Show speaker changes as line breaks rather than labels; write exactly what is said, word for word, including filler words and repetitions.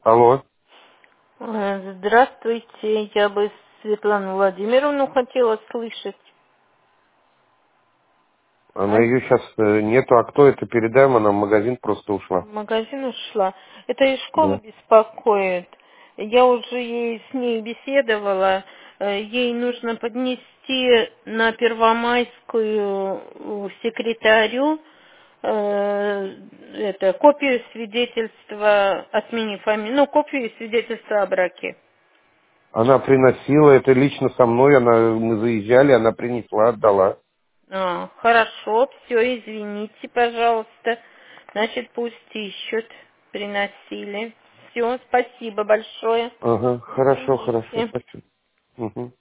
Алло.
Э, Здравствуйте, я бы Светлану Владимировну хотела слышать.
Она
А,
ее сейчас нету, а кто это? Передаем, она в магазин просто ушла.
в магазин ушла. Это из школы
Да.
беспокоит. Я уже ей с ней беседовала. Э, Ей нужно поднести на Первомайскую э, секретарю э, это, копию свидетельства о смене фамилии, ну, копию свидетельства о браке.
Она приносила это лично со мной, она, мы заезжали, она принесла, отдала.
А, хорошо, все, извините, пожалуйста. Значит, пусть ищут, приносили. Все, спасибо большое.
Ага, хорошо, хорошо,
Извините.
спасибо. Мгм.